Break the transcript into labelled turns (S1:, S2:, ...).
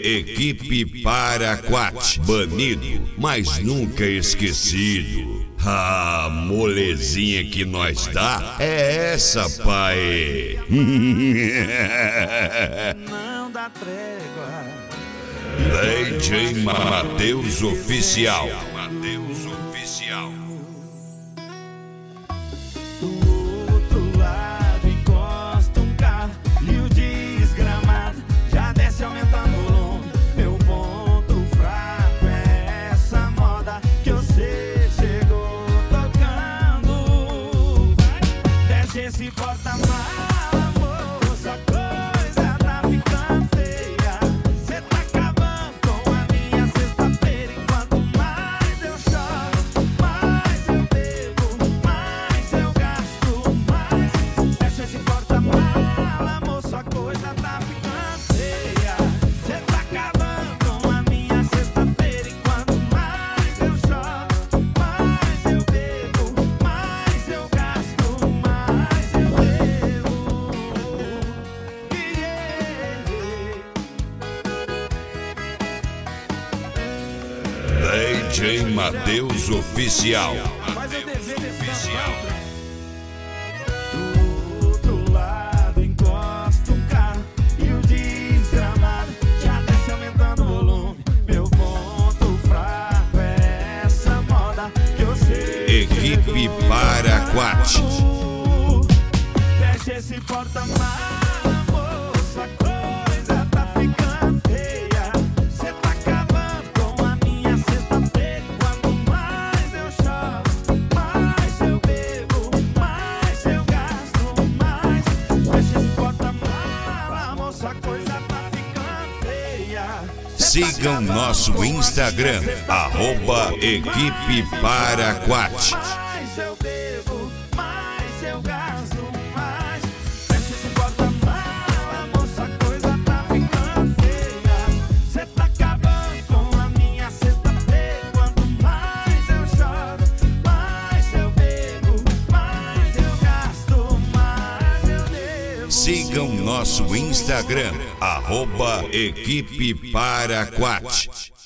S1: Equipe Paraquat, banido, mas nunca esquecido. A molezinha que nós dá é essa, pai.
S2: Não dá trégua.
S1: DJ Matheus Oficial.
S2: Do outro lado encosta um carro e o desgramado já desce aumentando o volume. Meu ponto fraco é essa moda que você chegou tocando. Desce esse porta-mala, moça, a coisa tá ficando feia. Cê tá acabando com a minha sexta-feira. Enquanto mais eu choro, mais eu bebo, mais eu gasto, mais. Desce esse porta-mala, moça, a coisa tá ficando feia. Cê tá acabando com a minha sexta-feira. Enquanto mais eu choro, mais eu bebo, mais eu gasto, mais eu bebo.
S1: DJ Matheus Oficial.
S2: Mas eu desejo esse do outro lado encosta um carro e o desgramado já desce aumentando o volume. Meu ponto fraco é essa moda que eu sei.
S1: Equipe Paraquat.
S2: Desce esse porta-mala, moça, a coisa tá ficando feia. Cê tá acabando com a minha sexta-feira. Quanto mais eu choro, mais eu bebo, mais eu gasto, mais. Desce esse porta-mala, moça, a coisa tá ficando feia.
S1: Sigam nosso Instagram, @Equipe Paraquat.
S2: Mais eu bebo, mais eu gasto, mais. Desce esse porta-mala, moça, a coisa tá ficando feia. Cê tá acabando com a minha sexta-feira. Quanto mais eu choro, mais eu bebo, mais eu gasto, mais eu devo.
S1: Sigam nosso Instagram, @Equipe Paraquat.